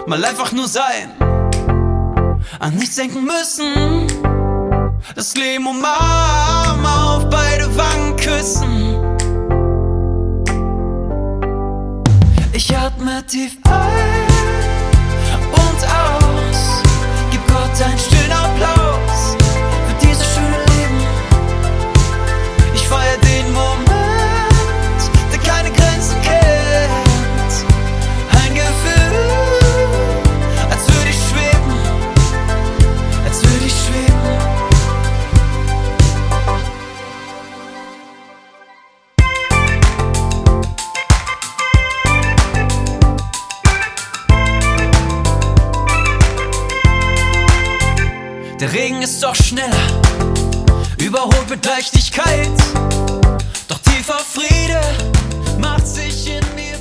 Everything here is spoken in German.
mal einfach nur sein, an nichts denken müssen, das Leben umarmen, auf beide Wangen küssen. Ich atme tief ein und aus, gib Gott einen stillen Applaus für dieses schöne Leben. Ich feier den Moment, der keine Grenzen kennt. Ein Gefühl, als würde ich schweben, als würde ich schweben. Der Regen ist doch schneller, überholt mit Leichtigkeit. Doch tiefer Friede macht sich in mir